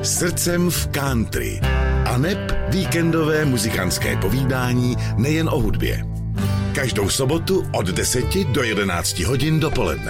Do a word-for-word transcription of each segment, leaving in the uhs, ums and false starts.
Srdcem v country. Aneb víkendové muzikantské povídání nejen o hudbě. Každou sobotu od deseti do jedenácti hodin dopoledne.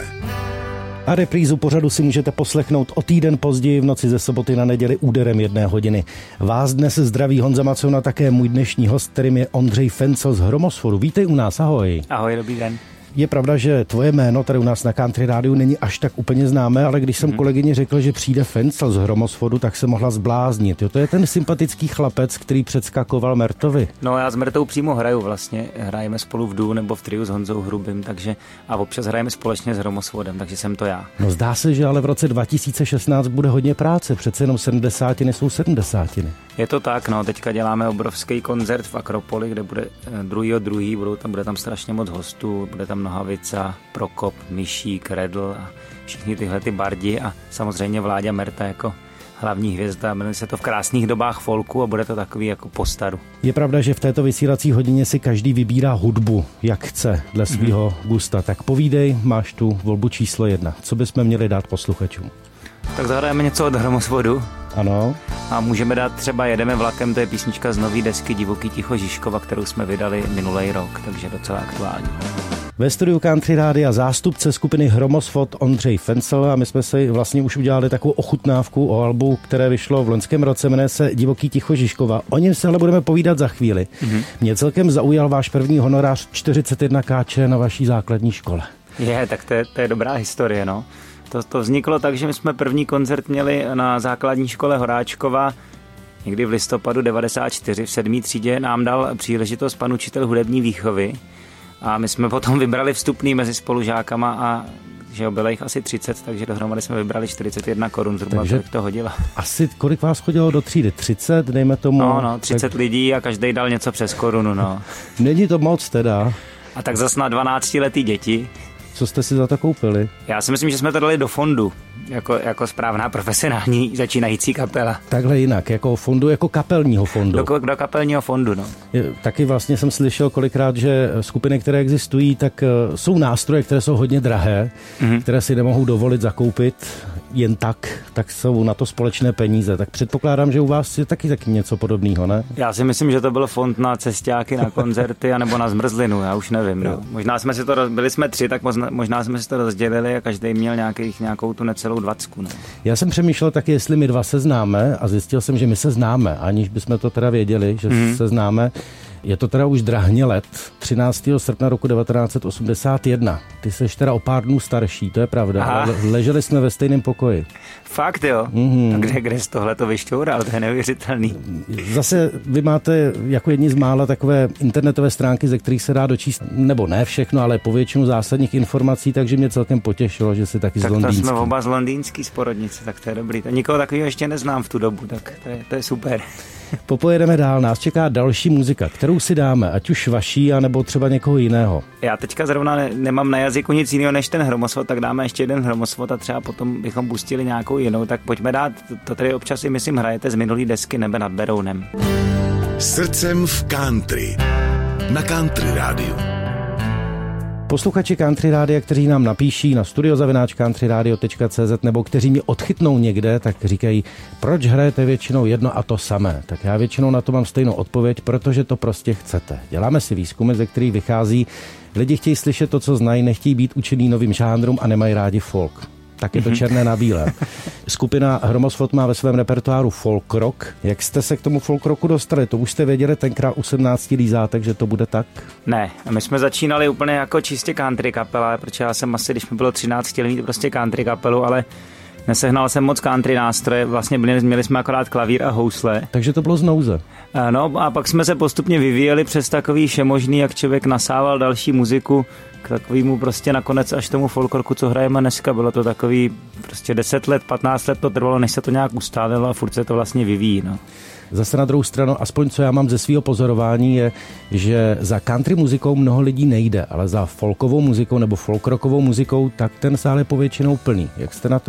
A reprízu pořadu si můžete poslechnout o týden později v noci ze soboty na neděli úderem jedné hodiny. Vás dnes zdraví Honza Macona, také můj dnešní host, kterým je Ondřej Fencl z Hromosvodu. Vítej u nás, ahoj. Ahoj, dobrý den. Je pravda, že tvoje jméno tady u nás na Country Rádiu není až tak úplně známé, ale když jsem hmm. kolegyni řekl, že přijde Fencl z Hromosvodu, tak se mohla zbláznit. Jo, to je ten sympatický chlapec, který předskakoval Mertovi. No, já s Mertou přímo hraju vlastně. Hrajeme spolu v duo nebo v triu s Honzou Hrubým, takže a občas hrajeme společně s Hromosvodem, takže jsem to já. No, zdá se, že ale v roce dva tisíce šestnáct bude hodně práce, přece jenom sedmdesátiny jsou sedmdesátiny. Je to tak, no, teďka děláme obrovský koncert v Akropoli, kde bude druhýho druhý, budou tam, bude tam strašně moc hostů, bude tam Nohavica, Prokop, Myšík, Redl a všichni tyhle ty bardi a samozřejmě Vláďa Merta jako hlavní hvězda. Jmenuje se to V krásných dobách folku a bude to takový jako postaru. Je pravda, že v této vysílací hodině si každý vybírá hudbu, jak chce, dle svýho mm-hmm. gusta. Tak povídej, máš tu volbu číslo jedna. Co bychom měli dát posluchačům? Tak zahrajeme něco od Hromosvodu. Ano. A můžeme dát třeba Jedeme vlakem, to je písnička z nový desky Divoký ticho Žižkova, kterou jsme vydali minulý rok, takže docela aktuální. Ve studiu Country Rádia zástupce skupiny Hromosvod Ondřej Fencl a my jsme si vlastně už udělali takovou ochutnávku o albu, které vyšlo v loňském roce, jmenuje se Divoký ticho Žižkova. O něm se ale budeme povídat za chvíli. Mm-hmm. Mě celkem zaujal váš první honorář čtyřicet jedna káče na vaší základní škole. Je, tak to je, to je dobrá historie, no. To, to vzniklo tak, že my jsme první koncert měli na základní škole Horáčkova někdy v listopadu devadesát čtyři v sedmé třídě. Nám dal příležitost pan učitel hudební výchovy a my jsme potom vybrali vstupný mezi spolužákama a že bylo jich asi třicet, takže dohromady jsme vybrali čtyřicet jedna korun, zhruba takže kolik to hodilo. Asi kolik vás chodilo do třídy? třicet, dejme tomu? No, no, třicet tak lidí a každý dal něco přes korunu, no. Není to moc teda. A tak zas na dvanáctiletý děti. Co jste si za to koupili? Já si myslím, že jsme to dali do fondu, jako, jako správná profesionální začínající kapela. Takhle jinak, jako fondu, jako kapelního fondu. Do, do kapelního fondu, no. Je, taky vlastně jsem slyšel kolikrát, že skupiny, které existují, tak uh, jsou nástroje, které jsou hodně drahé, mm-hmm. které si nemohou dovolit zakoupit jen tak, tak jsou na to společné peníze. Tak předpokládám, že u vás je taky taky něco podobného, ne? Já si myslím, že to byl fond na cestáky, na koncerty, anebo na zmrzlinu, já už nevím. No. Možná jsme si to, byli jsme tři, tak možná, možná jsme si to rozdělili a každý měl nějakých, nějakou tu necelou dvacku. Ne? Já jsem přemýšlel taky, jestli my dva se známe a zjistil jsem, že my se známe, aniž bychom to teda věděli, že mm-hmm. se známe. Je to teda už drahně let, třináctého srpna roku devatenáct set osmdesát jedna. Ty seš teda o pár dnů starší, to je pravda. Ale leželi jsme ve stejném pokoji. Fakt jo? Mm-hmm. Kde, kde jsi tohle to vyšťoural? To je neuvěřitelný. Zase vy máte jako jedni z mála takové internetové stránky, ze kterých se dá dočíst, nebo ne všechno, ale povětšinu zásadních informací, takže mě celkem potěšilo, že jsi taky tak z londýnský. Tak to jsme oba z londýnský z porodnice, tak to je dobrý. Nikoho takového ještě neznám v tu dobu, tak to je, to je super. Popojedeme dál, nás čeká další muzika, kterou si dáme, ať už vaší, anebo třeba někoho jiného. Já teďka zrovna ne, nemám na jazyku nic jiného než ten Hromosvod, tak dáme ještě jeden Hromosvod a třeba potom bychom pustili nějakou jinou, tak pojďme dát, to tady občas i myslím hrajete z minulý desky Nebe nad Berounem. Srdcem v country. Na Country Rádiu. Posluchači Country Rádia, kteří nám napíší na studio zavináč country radio tečka cé zet nebo kteří mě odchytnou někde, tak říkají, proč hrajete většinou jedno a to samé. Tak já většinou na to mám stejnou odpověď, protože to prostě chcete. Děláme si výzkumy, ze kterých vychází, lidi chtějí slyšet to, co znají, nechtějí být učený novým žánrům a nemají rádi folk. Tak je to černé na bílé. Skupina Hromosvod má ve svém repertoáru folk rock. Jak jste se k tomu folk rocku dostali? To už jste věděli tenkrát u sedmnácti lízátek, že to bude tak? Ne, my jsme začínali úplně jako čistě country kapela, protože já jsem asi, když mi bylo třináct, chtěl mít prostě country kapelu, ale nesehnal jsem moc country nástroje, vlastně byli, měli jsme akorát klavír a housle. Takže to bylo z nouze. No a pak jsme se postupně vyvíjeli přes takový všemožný, jak člověk nasával další muziku k takovému prostě nakonec až tomu folklorku, co hrajeme dneska. Bylo to takový prostě deset let, patnáct let to trvalo, než se to nějak ustálilo a furt se to vlastně vyvíjí. No. Zase na druhou stranu, aspoň co já mám ze svého pozorování, je, že za country muzikou mnoho lidí nejde, ale za folkovou muzikou nebo folkrockovou muzikou, tak ten sál je povětšinou plný. Jak jste na tom vy?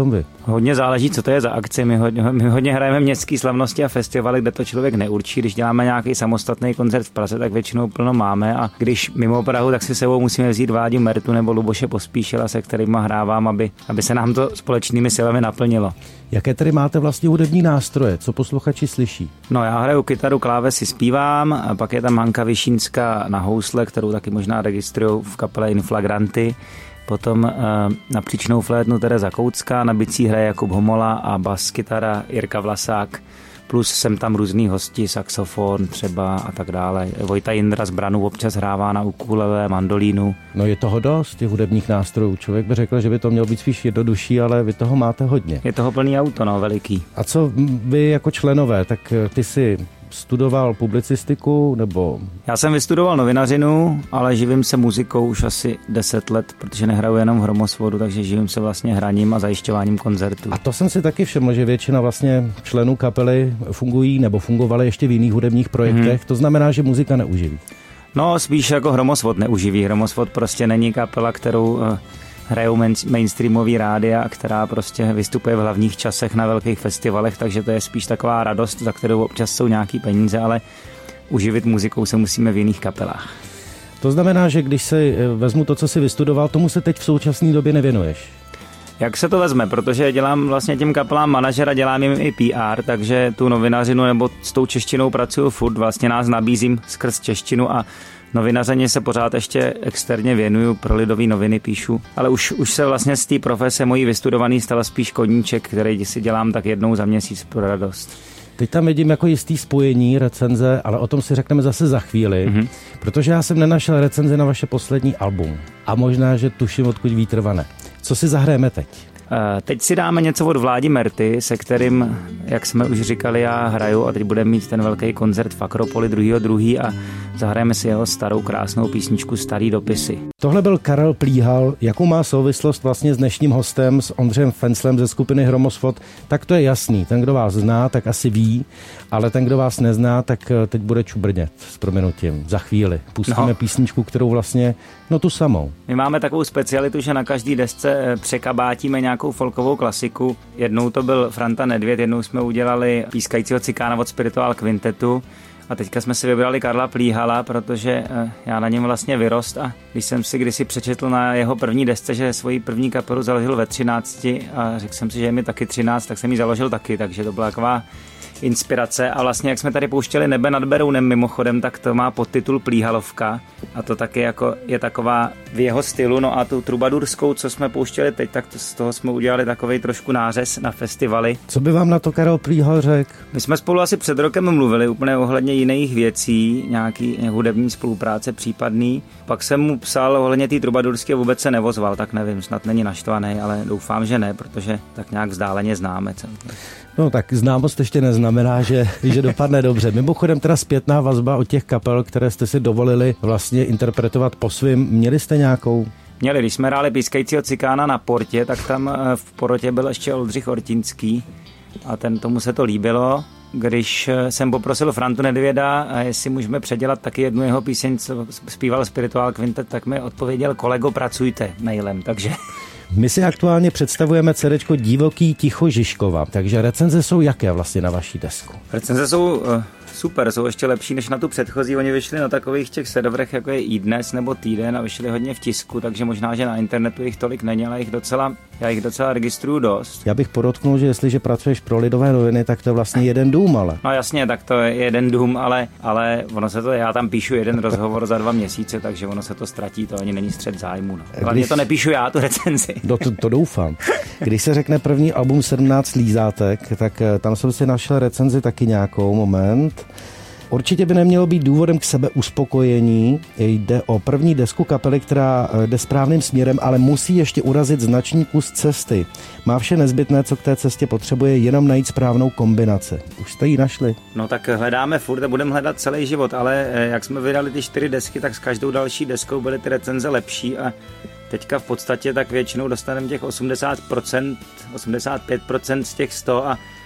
Hodně záleží, co to je za akci. My hodně, my hodně hrajeme městské slavnosti a festivaly, kde to člověk neurčí. Když děláme nějaký samostatný koncert v Praze, tak většinou plno máme, a když mimo Prahu, tak si sebou musíme vzít Váďu Mertu nebo Luboše Pospíšila, se kterýma hrávám, aby, aby se nám to společnými silami naplnilo. Jaké tedy máte vlastně hudební nástroje? Co posluchači slyší? No, já hraju kytaru, klávesy, zpívám, a pak je tam Hanka Vyšínská na housle, kterou taky možná registrujou v kapele Inflagranty. Potom e, na příčnou flétnu Tereza Koucká, na bicí hraje Jakub Homola a bas kytara Jirka Vlasák. Plus jsem tam různý hosti, saxofon třeba a tak dále. Vojta Jindra z Branu občas hrává na ukulele, mandolínu. No je toho dost, těch hudebních nástrojů. Člověk by řekl, že by to mělo být spíš jednodušší, ale vy toho máte hodně. Je toho plný auto, no, veliký. A co vy jako členové, tak ty si studoval publicistiku, nebo? Já jsem vystudoval novinařinu, ale živím se muzikou už asi deset let, protože nehraju jenom v Hromosvodu, takže živím se vlastně hraním a zajišťováním koncertů. A to jsem si taky všiml, že většina vlastně členů kapely fungují nebo fungovaly ještě v jiných hudebních projektech, hmm. To znamená, že muzika neuživí. No, spíš jako Hromosvod neuživí. Hromosvod prostě není kapela, kterou hrajou mainstreamový rádia, která prostě vystupuje v hlavních časech na velkých festivalech, takže to je spíš taková radost, za kterou občas jsou nějaký peníze, ale uživit muzikou se musíme v jiných kapelách. To znamená, že když si vezmu to, co si vystudoval, tomu se teď v současné době nevěnuješ? Jak se to vezme, protože dělám vlastně těm kapelám manažera, dělám jim i P R, takže tu novinařinu nebo s tou češtinou pracuju furt, vlastně nás nabízím skrz češtinu a novinařeně se pořád ještě externě věnuju, pro Lidové noviny píšu, ale už, už se vlastně z té profese mojí vystudovaný stala spíš koníček, který si dělám tak jednou za měsíc pro radost. Teď tam vidím jako jistý spojení, recenze, ale o tom si řekneme zase za chvíli, mm-hmm. protože já jsem nenašel recenzi na vaše poslední album a možná, že tuším, odkud vítr vane. Co si zahrajeme teď? Teď si dáme něco od Vládi Merty, se kterým, jak jsme už říkali, já hraju a teď budeme mít ten velký koncert v Akropoli druhýho druhý a zahrajeme si jeho starou krásnou písničku Starý dopisy. Tohle byl Karel Plíhal. Jakou má souvislost vlastně s dnešním hostem, s Ondřejem Fenclem ze skupiny Hromosvod, tak to je jasný. Ten, kdo vás zná, tak asi ví, ale ten, kdo vás nezná, tak teď bude čubrnět s prominutím. Za chvíli pustíme no. písničku, kterou vlastně, no tu samou. My máme takovou specialitu, že na každý desce překabátíme nějakou folkovou klasiku. Jednou to byl Franta Nedvěd, jednou jsme udělali Pískajícího cikána od Spiritual Quintetu. A teďka jsme si vybrali Karla Plíhala, protože já na něm vlastně vyrost a když jsem si kdysi přečetl na jeho první desce, že svoji první kapelu založil ve třinácti a řekl jsem si, že je mi taky třináct, tak jsem ji založil taky, takže to byla taková inspirace a vlastně jak jsme tady pouštěli Nebe nad Berounem mimochodem, tak to má podtitul Plíhalovka a to taky jako je taková v jeho stylu, no a tu trubadurskou, co jsme pouštěli teď, tak to, z toho jsme udělali takovej trošku nářez na festivaly. Co by vám na to Karel Plíhal řekl? My jsme spolu asi před rokem mluvili úplně ohledně jiných věcí, nějaký hudební spolupráce případný, pak jsem mu psal ohledně té trubadurské a vůbec se nevozval, tak nevím, snad není naštvaný, ale doufám, že ne, protože tak nějak vzdáleně známe celkem. No tak známost ještě neznamená, že, že dopadne dobře. Mimochodem teda zpětná vazba od těch kapel, které jste si dovolili vlastně interpretovat po svým. Měli jste nějakou? Měli, když jsme hráli Pískajícího cikána na Portě, tak tam v porotě byl ještě Oldřich Ortinský a ten, tomu se to líbilo. Když jsem poprosil Frantu Nedvěda, jestli můžeme předělat taky jednu jeho píseň, co zpíval Spiritual Quintet, tak mi odpověděl: kolego, pracujte mailem, takže... My si aktuálně představujeme cédéčko Divoký ticho Žižkova, takže recenze jsou jaké vlastně na vaší desku? Recenze jsou uh, super, jsou ještě lepší než na tu předchozí, oni vyšli na takových těch serverech, jako je iDnes nebo Týden a vyšli hodně v tisku, takže možná, že na internetu jich tolik není, ale jich docela, já jich docela registruju dost. Já bych podotknul, že jestliže pracuješ pro Lidové noviny, tak to je vlastně jeden dům, ale... No jasně, tak to je jeden dům, ale, ale ono se to, já tam píšu jeden rozhovor za dva měsíce, takže ono se to ztratí, to ani není střet zájmu. No. Hlavně Když... to nepíšu já, tu recenzi. No to, to doufám. Když se řekne první album sedmnáct lízátek, tak tam jsem si našel recenzi taky nějakou, moment. Určitě by nemělo být důvodem k sebeuspokojení. Jde o první desku kapely, která jde správným směrem, ale musí ještě urazit značný kus cesty. Má vše nezbytné, co k té cestě potřebuje, jenom najít správnou kombinaci. Už jste ji našli? No tak hledáme furt a budeme hledat celý život, ale jak jsme vydali ty čtyři desky, tak s každou další deskou byly ty recenze lepší a teďka v podstatě tak většinou dostaneme těch osmdesát procent, osmdesát pět procent z těch sto a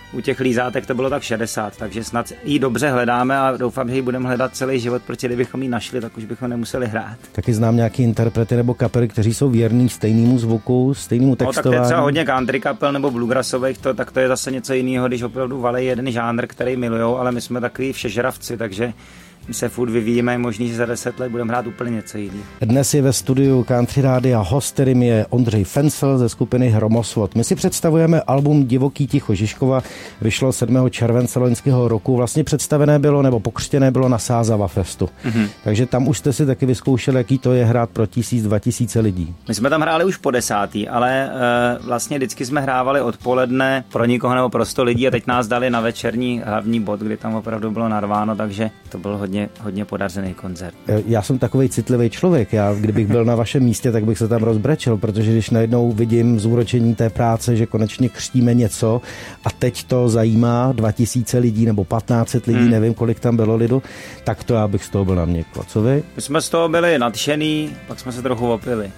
u těch lízátek to bylo tak šedesát, takže snad ji dobře hledáme a doufám, že ji budeme hledat celý život, protože kdybychom ji našli, tak už bychom nemuseli hrát. Taky znám nějaký interprety nebo kapely, kteří jsou věrní stejnému zvuku, stejnému textování. No, tak to je třeba hodně country kapel nebo bluegrassových, to, tak to je zase něco jiného, když opravdu valej jeden žánr, který milujou, ale my jsme takový všežravci, takže my se furt vyvíjíme, možný, že za deset let budeme hrát úplně něco jiného. Dnes je ve studiu Country Rádia host, kterým je Ondřej Fencl ze skupiny Hromosvod. My si představujeme album Divoký ticho Žižkova, vyšlo sedmého července loňského roku, vlastně představené bylo nebo pokřtěné bylo na Sázava Festu. Mm-hmm. Takže tam už jste si taky vyzkoušeli, jaký to je hrát pro tisíc, dva tisíce lidí. My jsme tam hráli už po desátý, ale e, vlastně vždycky jsme hrávali odpoledne pro nikoho nebo pro sto lidí a teď nás dali na večerní hlavní bod, kdy tam opravdu bylo narváno, takže to bylo hodně hodně podařený koncert. Já jsem takovej citlivý člověk. Já, kdybych byl na vašem místě, tak bych se tam rozbrečel, protože když najednou vidím zúročení té práce, že konečně křtíme něco a teď to zajímá dva tisíce lidí nebo patnáct set lidí, hmm. nevím, kolik tam bylo lidu, tak to já bych z toho byl naměkl. Co vy? My jsme z toho byli nadšený, pak jsme se trochu opili.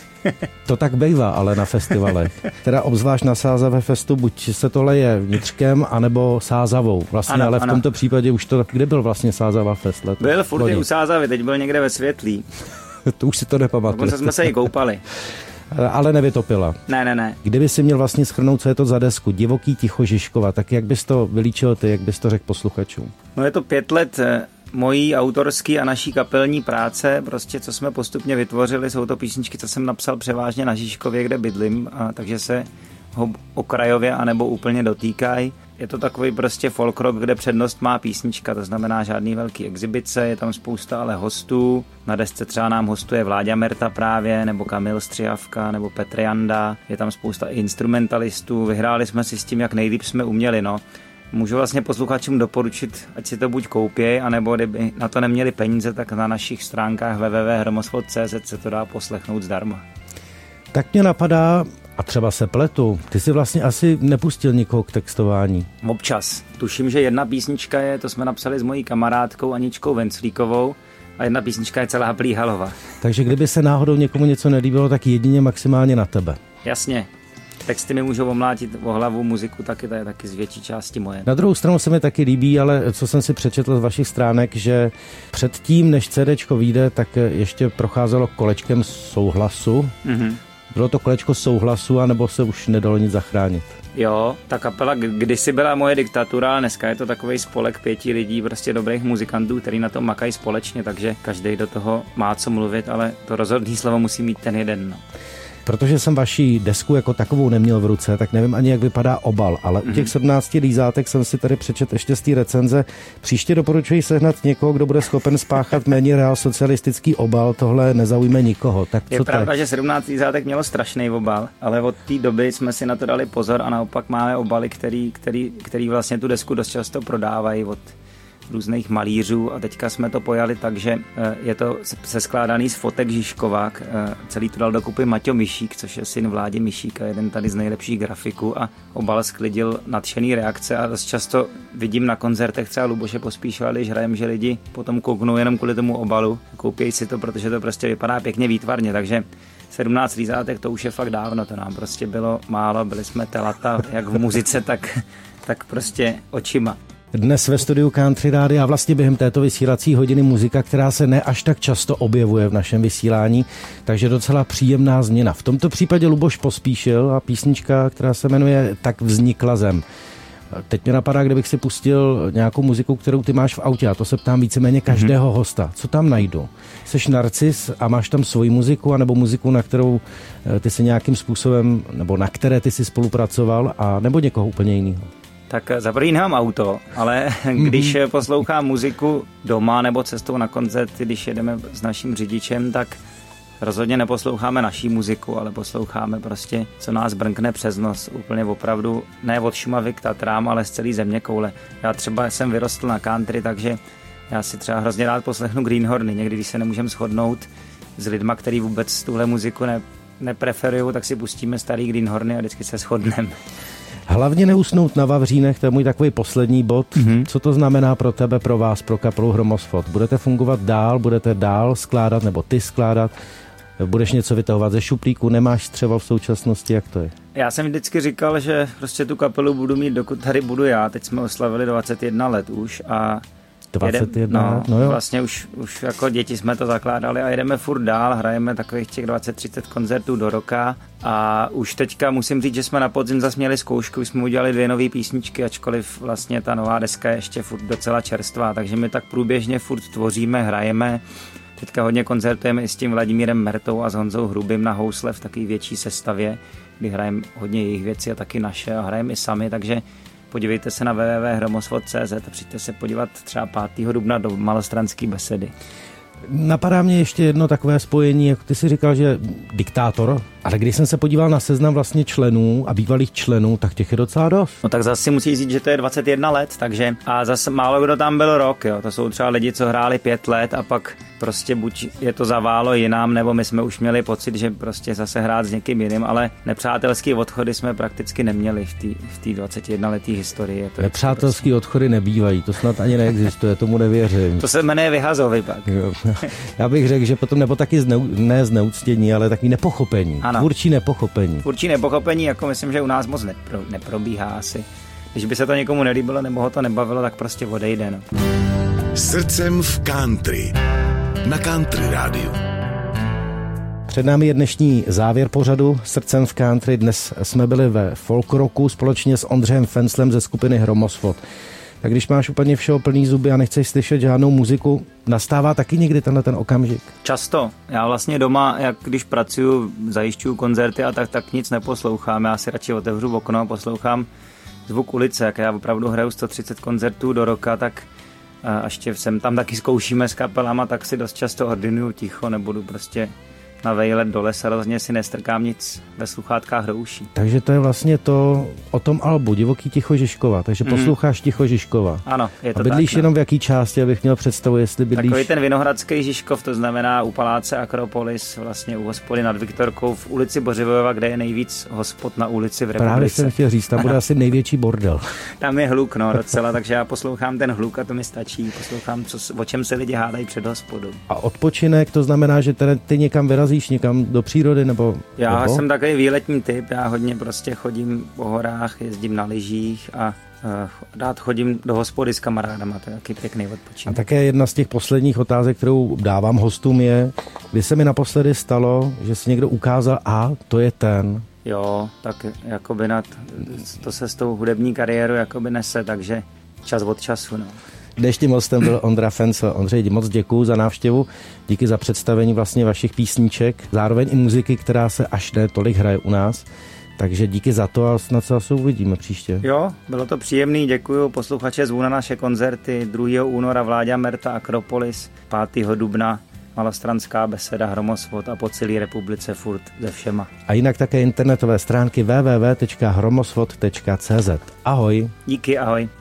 To tak bývá, ale na festivalech. Teda obzvlášť na Sázavě festu, buď se tohle je vnitřkem, anebo Sázavou. Vlastně, ano, ale v ano. tomto případě už to, kde byl vlastně Sázava fest? Let? Byl furt u Sázavy, teď byl někde ve Světlí. To už si to nepamatuju. Dokonce jsme se i koupali. Ale nevytopila. Ne, ne, ne. Kdyby si měl vlastně shrnout, co je to za desku, Divoký ticho Žižkova, tak jak bys to vylíčil ty, jak bys to řekl posluchačům? No je to pět let mojí autorský a naší kapelní práce, prostě co jsme postupně vytvořili, jsou to písničky, co jsem napsal převážně na Žižkově, kde bydlím, a takže se ho okrajově anebo úplně dotýkají. Je to takový prostě folk rock, kde přednost má písnička, to znamená žádný velký exibice, je tam spousta ale hostů. Na desce třeba nám hostuje Vláďa Merta právě, nebo Kamil Střihavka, nebo Petr Janda. Je tam spousta instrumentalistů, vyhráli jsme si s tím, jak nejlíp jsme uměli, no. Můžu vlastně posluchačům doporučit, ať si to buď koupěj, anebo kdyby na to neměli peníze, tak na našich stránkách w w w tečka hromosvod tečka c z se to dá poslechnout zdarma. Tak mě napadá, a třeba se pletu, ty jsi vlastně asi nepustil nikoho k textování. Občas. Tuším, že jedna písnička je, to jsme napsali s mojí kamarádkou Aničkou Venclíkovou, a jedna písnička je celá Plíhalova. Takže kdyby se náhodou někomu něco nelíbilo, tak jedině maximálně na tebe. Jasně. Texty mi můžou omlátit o hlavu, muziku taky, to je taky z větší části moje. Na druhou stranu se mi taky líbí, ale co jsem si přečetl z vašich stránek, že předtím, než CDčko vyjde, tak ještě procházelo kolečkem souhlasu. Mm-hmm. Bylo to kolečko souhlasu, anebo se už nedalo nic zachránit? Jo, ta kapela kdysi byla moje diktatura, ale dneska je to takovej spolek pěti lidí, prostě dobrých muzikantů, který na tom makají společně, takže každý do toho má co mluvit, ale to rozhodný slovo musí mít ten jeden. No. Protože jsem vaší desku jako takovou neměl v ruce, tak nevím ani, jak vypadá obal, ale mm-hmm. u těch sedmnácti lízátek jsem si tady přečet ještě z té recenze. Příště doporučuji sehnat někoho, kdo bude schopen spáchat méně reál socialistický obal, tohle nezaujme nikoho. Tak co je pravda, tak? Že sedmnáct lízátek mělo strašný obal, ale od té doby jsme si na to dali pozor a naopak máme obaly, který, který, který vlastně tu desku dost často prodávají od různých malířů a teďka jsme to pojali tak, že je to seskládaný z fotek Žižkova. Celý to dal dokupy Maťo Mišík, což je syn Vládě Mišíka, jeden tady z nejlepších grafiků a obal sklidil nadšený reakce a dost často vidím na koncertech třeba Luboše Pospíšila, když hrajem, že lidi potom kouknou jenom kvůli tomu obalu, koupějí si to, protože to prostě vypadá pěkně výtvarně, takže sedmnáct lízátek to už je fakt dávno, to nám prostě bylo málo, byli jsme telata jak v muzice, tak, tak prostě očima. Dnes ve studiu Country Rádia a vlastně během této vysílací hodiny muzika, která se ne až tak často objevuje v našem vysílání, takže docela příjemná změna. V tomto případě Luboš Pospíšil a písnička, která se jmenuje Tak vznikla zem. Teď mě napadá, kdybych si pustil nějakou muziku, kterou ty máš v autě, a to se ptám víceméně každého mm-hmm. hosta. Co tam najdu? Jseš narcis a máš tam svoji muziku, anebo muziku, na kterou ty si nějakým způsobem, nebo na které ty si spolupracoval, a nebo někoho úplně jiného? Tak za první nemám auto, ale když poslouchám muziku doma nebo cestou na koncert, když jedeme s naším řidičem, tak rozhodně neposloucháme naší muziku, ale posloucháme prostě, co nás brnkne přes nos. Úplně opravdu ne od Šumavy k Tatrám, ale z celé zeměkoule. Já třeba jsem vyrostl na country, takže já si třeba hrozně rád poslechnu Greenhorny. Někdy, když se nemůžeme shodnout s lidma, který vůbec tuhle muziku ne, nepreferují, tak si pustíme starý Greenhorny a vždycky se shodneme. Hlavně neusnout na vavřínech, to je můj takový poslední bod. Mm-hmm. Co to znamená pro tebe, pro vás, pro kapelu Hromosvod? Budete fungovat dál, budete dál skládat, nebo ty skládat? Budeš něco vytahovat ze šuplíku, nemáš střevo v současnosti, jak to je? Já jsem vždycky říkal, že prostě tu kapelu budu mít, dokud tady budu já. Teď jsme oslavili dvacet jedna let už a dvacet jedna jedem, no, let, no jo. Vlastně už, už jako děti jsme to zakládali a jedeme furt dál, hrajeme takových těch dvacet třicet koncertů do roka a už teďka musím říct, že jsme na podzim zase měli zkoušku, jsme udělali dvě nové písničky, ačkoliv vlastně ta nová deska je ještě furt docela čerstvá, takže my tak průběžně furt tvoříme, hrajeme. Teďka hodně koncertujeme i s tím Vladimírem Mertou a s Honzou Hrubým na housle v takové větší sestavě, kdy hrajeme hodně jejich věcí a taky naše a hrajeme i sami, takže podívejte se na w w w tečka hromosvod tečka c z a přijďte se podívat třeba pátého dubna do Malostranské besedy. Napadá mě ještě jedno takové spojení, jako ty si říkal, že diktátor, ale když jsem se podíval na seznam vlastně členů a bývalých členů, tak těch je docela dost. No tak zase musí říct, že to je dvacet jedna let, takže a zase málo kdo tam byl rok, jo. To jsou třeba lidi, co hráli pět let a pak prostě buď je to zaválo jinam, nebo my jsme už měli pocit, že prostě zase hrát s někým jiným, ale nepřátelský odchody jsme prakticky neměli v té v té dvacetijednoleté historii. To nepřátelský prostě odchody nebývají, to snad ani neexistuje, tomu nevěřím. To se jmenuje vyhazovy pak. Jo. Já bych řekl, že potom nebo taky zneu, ne zneuctění, ale takový nepochopení. Ano. Tvůrčí nepochopení. Tvůrčí nepochopení, jako myslím, že u nás moc nepro, neprobíhá asi. Když by se to někomu nelíbilo nebo ho to nebavilo, tak prostě odejde. No. Srdcem v country. Na Country rádiu. Před námi je dnešní závěr pořadu Srdcem v country. Dnes jsme byli ve folk rocku společně s Ondřejem Fenclem ze skupiny Hromosvod. Tak když máš úplně všeho plný zuby a nechceš slyšet žádnou muziku, nastává taky někdy tenhle ten okamžik? Často. Já vlastně doma, jak když pracuju, zajišťuju koncerty a tak, tak nic neposlouchám. Já si radši otevřu okno a poslouchám zvuk ulice. Jak já opravdu hraju sto třicet koncertů do roka, tak a ještě sem tam taky zkoušíme s kapelama, tak si dost často ordinuju ticho, nebudu prostě na vejlet do lesa, rozhodně si nestrkám nic ve sluchátkách do uší. Takže to je vlastně to o tom albu Divoký ticho Žižkova, takže mm. posloucháš ticho Žižkova. Ano, je to a bydlíš tak, jenom v jaký části, abych měl představu, jestli bydlíš... Takový ten vinohradský Žižkov, to znamená u paláce Akropolis, vlastně u hospody nad Viktorkou v ulici Bořivojova, kde je nejvíc hospod na ulici v republice. Právě jsem chtěl říct, tam bude asi největší bordel. Tam je hluk, no, docela, takže já poslouchám ten hluk a to mi stačí. Poslouchám, co, o čem se lidi hádají před hospodou. A odpočinek, to znamená, že tedy ty někam vyrazíš, někam do přírody, nebo... Já nebo? jsem takový výletní typ, já hodně prostě chodím po horách, jezdím na lyžích a uh, rád chodím do hospody s kamarádama, to je taky pěkný odpočinek. A také jedna z těch posledních otázek, kterou dávám hostům je, kdy se mi naposledy stalo, že si někdo ukázal, a to je ten. Jo, tak jakoby na t, to se s tou hudební kariérou jakoby nese, takže čas od času, no. Dnešním hostem byl Ondra Fencl. Ondřej, moc děkuju za návštěvu, díky za představení vlastně vašich písniček, zároveň i muziky, která se až ne tolik hraje u nás. Takže díky za to a snad se asi uvidíme příště. Jo, bylo to příjemný, děkuju. Posluchače zvu na naše koncerty druhého února Vláďa Merta Akropolis, pátého dubna Malostranská beseda Hromosvod a po celé republice furt ze všema. A jinak také internetové stránky w w w tečka hromosvod tečka c z. Ahoj. Díky, ahoj.